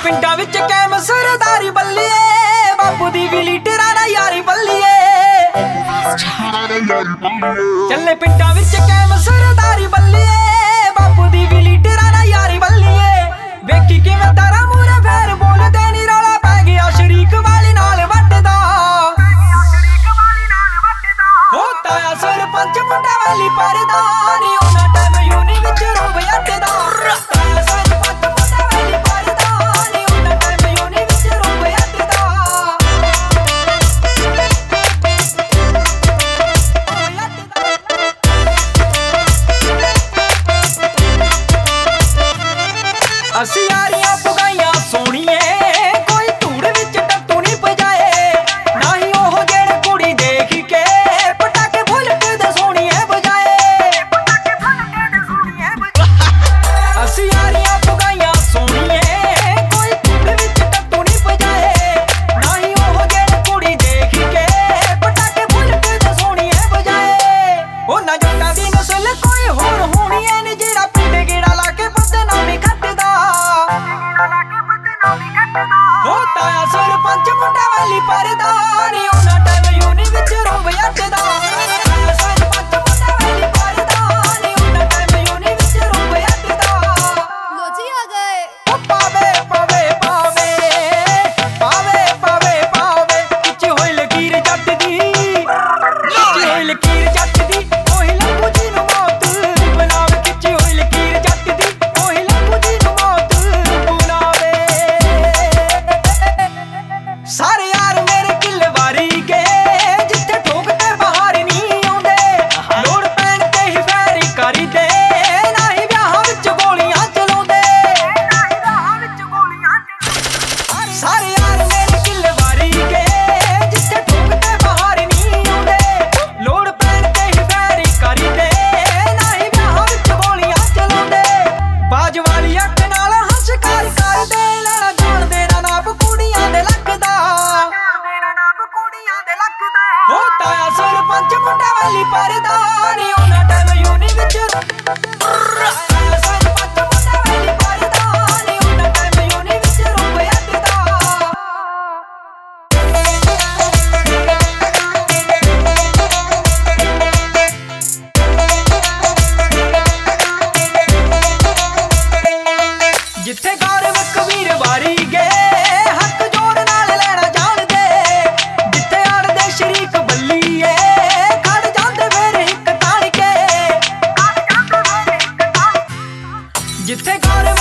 ਪਿੰਡਾਂ ਵਿੱਚ ਕੈਮ ਸਰਦਾਰੀ ਬੱਲੀਏ, ਬਾਪੂ ਦੀ ਵੀ ਲੀਡਰਾਂ ਨਾਲ ਯਾਰੀ ਬੱਲੀਏ। ਚੱਲੇ ਪਿੰਡਾਂ ਵਿੱਚ ਕੈਮ ਸਰਦਾਰੀ ਬੱਲੀਏ, ਬਾਪੂ ਦੀ ਵੀ ਲੀਡਰਾਂ ਨਾਲ ਯਾਰੀ ਬੱਲੀਏ। ਵੇਖੀ ਕਿਵੇਂ ਤਾਰਾ ਮੂਰੇ ਫੇਰ ਬੋਲਦੇ ਨੀ, ਰੌਲਾ ਪੈ ਗਿਆ ਸ਼ਰੀਕ ਵਾਲੀ ਨਾਲ ਵੱਟਦਾ। ਹੋ ਤਾਇਆ ਸਰਪੰਚ ਮੁੰਡਾ ਵਾਲੀ ਪਰਦਾ ਨੀ, ਉਹਨਾਂ ਟਾਈਮ ਯੂਨੀ ਵਿੱਚ ਰੂਪ ਅੱਟਦਾ। ਤਾਇਆ ਸਰਪੰਚ ਮੁੰਡਾ ਵਾਲੀ ਪਰਦਾ ਨੀ, ਉਹਨਾਂ ਟਾਈਮ ਯੂਨੀ ਵਿੱਚ ਰੂਪ ਅੱਟਦਾ। ਅਸੀਂ ਯਾਰੀਆਂ ਪੁਗਾਈਆਂ ਸੋਹਣੀਏ, ਕੋਈ ਧੂੜ ਵਿੱਚ ਟੱਟੂ ਨਹੀਂ ਪਜਾਏ। ਨਾ ਹੀ ਉਹ ਜਿਹੜੇ ਕੁੜੀ ਦੇਖ ਕੇ ਪਟਾਕੇ ਫੁੱਲਕ ਦੇ ਸੋਹਣੀਏ ਬਜਾਏ। ਅਸੀਂ ਯਾਰੀਆਂ ਪੁਗਾਈਆਂ ਸੋਹਣੀਏ, ਕੋਈ ਧੂੜ ਵਿੱਚ ਟੱਟੂ ਨਹੀਂ ਪਜਾਏ। ਨਾ ਹੀ ਉਹ ਜਿਹੜੇ ਕੁੜੀ ਦੇਖ ਕੇ ਪਟਾਕੇ ਫੁੱਲਕ ਦੇ ਸੋਹਣੀਏ ਬਜਾਏ। ਉਹਨਾਂ ਜੱਟਾਂ ਦੀ ਨਸਲ ਕੋਈ ਹੋਰ ਹੋਣੀ ਐ ਨੀ, ਜਿਹੜਾ ਪਿੰਡ ਗੇੜਾ ਲਾ ਕੇ ਬਦਨਾਮੀ ਖੱਟਦਾ। ਹੋ ਤਾਇਆ ਸਰਪੰਚ ਮੁੰਡਾ ਵਾਲੀ ਪਰਦਾ ਨੀ, ਉਹਨਾਂ ਟਾਈਮ ਯੂਨੀ ਵਿੱਚ ਰੂਪ ਅੱਟਦਾ। ਤਾਇਆ ਸਰਪੰਚ ਮੁੰਡਾ ਵਾਲੀ ਪਰਦਾ ਨੀ, ਉਹਨਾਂ ਟਾਈਮ ਯੂਨੀ ਵਿੱਚ ਰੂਪ ਅੱਟਦਾ। ਲੋ ਜੀ ਆ ਗਏ। ਪਾਵੇ ਪਾਵੇ ਪਾਵੇ ਪਾਵੇ ਪਾਵੇ ਪਾਵੇ, ਖਿੱਚੀ ਹੋਈ ਲਕੀਰ ਜੱਟ ਦੀ, ਖਿੱਚੀ ਹੋਈ ਲਕੀਰ ਜੱਟ ਦੀ, ਉਹੀ ਲੱਭੂ ਜੀ ਨੂੰ ਮੌਤ ਬਣਾਵੇ। ਖਿੱਚੀ ਹੋਈ ਲਕੀਰ ਜੱਟ ਦੀ, ਉਹੀ ਲੱਭੂ ਜੀ ਨੂੰ ਮੌਤ ਬਣਾਵੇ। ਸਾਰੇ ਯਾਰ ਮੇਰੇ ਕਿੱਲ ਵਾਰੀ ਗਏ, ਜਿੱਥੇ ਠੋਕਦੇ ਬਾਹਰ ਨਹੀਂ ਆਉਂਦੇ। ਲੋੜ ਪੈਣ ਤੇ ਹੀ ਫੈਰੀ ਕਰੀਦੇ, ਨਾ ਹੀ ਵਿਆਹਾਂ ਵਿੱਚ ਗੋਲੀਆਂ ਚਲਾਉਂਦੇ। ਸਾਰੇ ਯਾਰ ਮੇਰੇ ਕਿੱਲ ਵਾਰੀ ਗਏ, ਜਿੱਥੇ ਠੋਕਦੇ ਬਾਹਰ ਨਹੀਂ ਆਉਂਦੇ। ਲੋੜ ਪੈਣ ਤੇ ਹੀ ਫੈਰੀ ਕਰੀਦੇ, ਨਾ ਹੀ ਵਿਆਹਾਂ ਵਿੱਚ ਗੋਲੀਆਂ ਚਲਾਉਂਦੇ। ਬਾਜ ਵਾਲੀ ਅੱਖ ਨਾਲ ਹੰਸ਼ਕਾਰ ਕਰਦੇ, ਲੈਣਾ ਜਾਣਦੇ ਨਾ ਨਾਪ ਕੁੜੀਆਂ ਦੇ ਲੱਗਦਾ। ਹੋ ਤਾਇਆ ਸਰਪੰਚ ਮੁੰਡਾ ਵਾਲੀ ਪਰਦਾ ਨੀ, ਉਹਨਾਂ ਟਾਈਮ ਯੂਨੀ ਵਿੱਚ ਤਾਇਆ ਸਰਪੰਚ ਮੁੰਡਾ ਵਾਲੀ ਪਰਦਾ ਨੀ, ਉਹਨਾਂ ਟਾਈਮ ਯੂਨੀ ਵਿੱਚ ਰੂਪ ਅੱਟਦਾ। ਜਿੱਥੇ ਗੌਰਵ ਕਬੀਰ ਵਾਰੀ ਗਏ, ਹੱਕ ਜੋੜ ਨਾਲ ਲੈਣਾ ਜਾਣਦੇ। ਜਿੱਥੇ ਅੜਦੇ ਸ਼ਰੀਕ ਬੱਲੀਏ, ਖੜ ਜਾਂਦੇ ਫੇਰ ਇੱਕ ਤਾਣ ਕੇ। ਜਿੱਥੇ ਗੌਰਵ